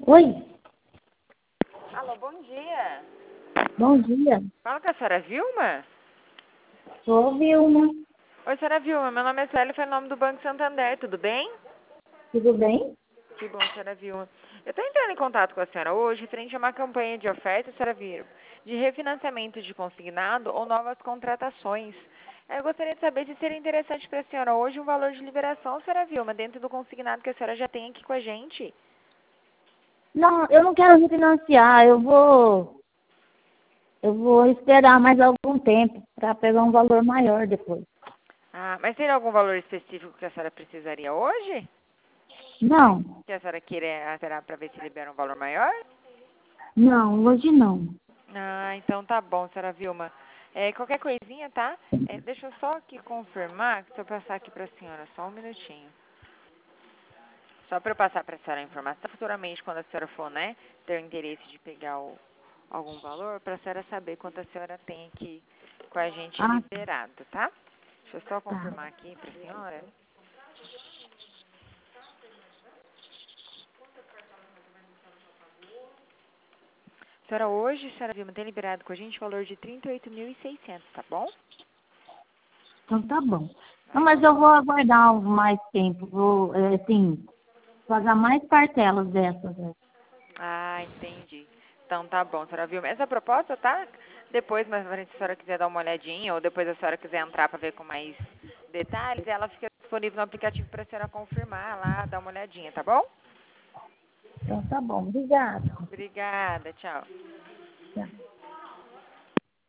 Oi, Alô, bom dia. bom dia. Fala com a senhora Vilma? Sou Vilma. Oi, senhora Vilma. Meu nome é Célia, foi o nome do Banco Santander. Tudo bem? Tudo bem? Que bom, senhora Vilma. Eu estou entrando em contato com a senhora hoje frente a uma campanha de oferta, senhora Vilma, de refinanciamento de consignado ou novas contratações. Eu gostaria de saber se seria interessante para a senhora hoje um valor de liberação, senhora Vilma, dentro do consignado que a senhora já tem aqui com a gente. Não, eu não quero refinanciar. Eu vou esperar mais algum tempo para pegar um valor maior depois. Ah, mas teria algum valor específico que a senhora precisaria hoje? Não, Que a senhora queira esperar para ver se libera um valor maior? não, hoje não. Ah, então tá bom, senhora Vilma. Qualquer coisinha, tá? Deixa eu só aqui confirmar, se eu passar aqui pra senhora, só um minutinho. Só para eu passar pra senhora a informação, futuramente, quando a senhora for, né, ter o interesse de pegar algum valor, pra senhora saber quanto a senhora tem aqui com a gente Ah, liberado, tá? Deixa eu só tá. confirmar aqui pra senhora. Senhora, hoje, senhora Vilma, tem liberado com a gente o valor de 38.600, tá bom? Então tá bom. Não, Aí, mas eu vou aguardar mais tempo. Vou, assim, pagar mais parcelas dessas. Ah, entendi. Então tá bom, a senhora viu. Essa proposta tá depois, mas se a senhora quiser dar uma olhadinha, ou depois a senhora quiser entrar para ver com mais detalhes, ela fica disponível no aplicativo para a senhora confirmar lá, dar uma olhadinha, tá bom? Então tá bom. Obrigada. Obrigada, tchau. Tchau.